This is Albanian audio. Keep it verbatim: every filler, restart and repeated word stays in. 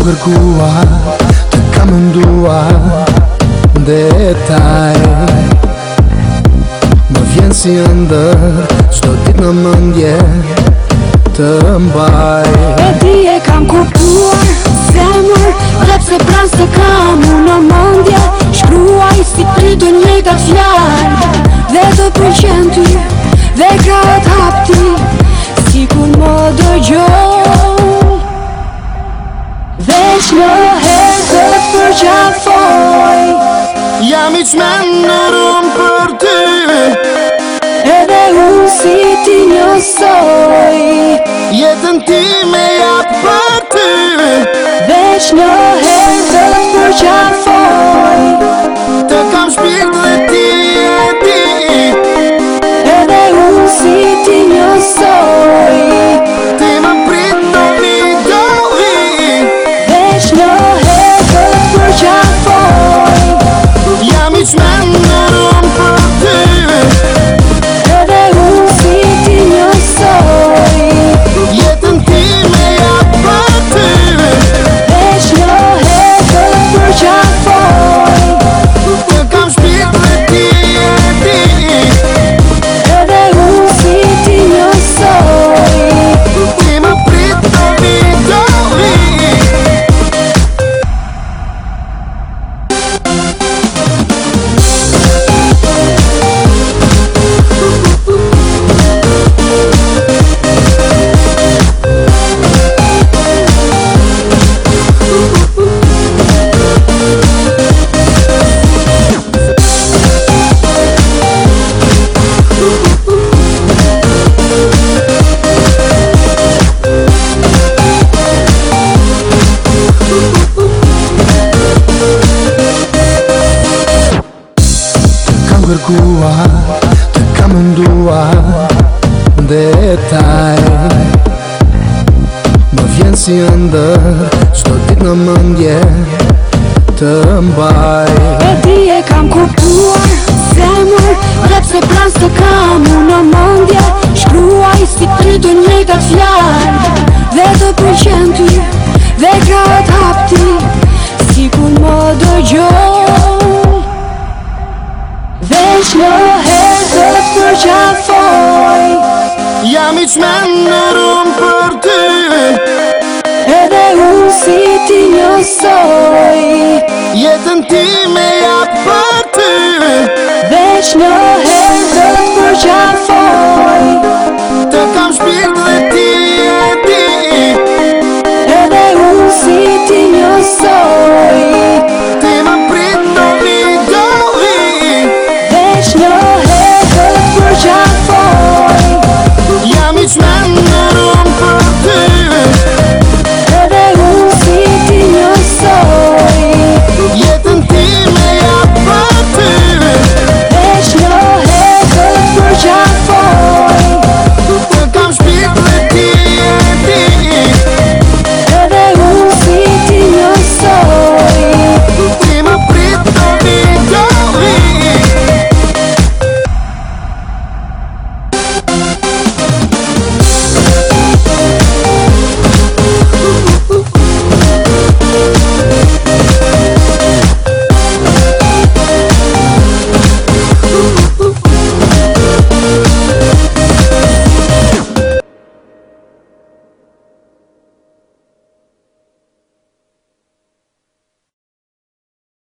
kërkuar, të kam mënduar detaj. Më vjen si ëndër, çdo ditë në mendje të mbaj. E di e kam kuptuar, zemër, rrep se pran se kam unë në mendje. Shkruaj si pritë njëjta fjalë, dhe të pëlqen ty, dhe ka të hapti, si kur më dëgjon. Veç në herë të përqafoj, Jam i çmendur unë për ty, edhe unë si ti njësoj. jetën ti me jap për ty. Veç në herë të përqafoj, Të kam shpirt dhe ti e di, edhe unë si ti njësoj. ti më prit do një doli. Veç në herë të përqafoj, Jam i çmendur unë për ty, edhe unë si ti njësoj. jetën ti me jap për ty. Veç në herë të përqafoj, Të kam shpirt dhe ti e di, edhe unë si ti njësoj. ti më prit do një doli. Kërkuar, të kam mënduar detaj. Më vjen si ëndër, çdo ditë në mendje të mbaj. E di e kam kuptuar, zemër, rrep se pran se kam unë në mendje. Shkruaj si pritë njëjta fjalë, dhe të pëlqen ty, dhe ka të hapti, si kur më dëgjon. Veç në herë të përqafoj, Jam i çmendur unë për ty, edhe unë si ti njësoj. jetën ti me jap për ty. Veç në herë të përqafoj,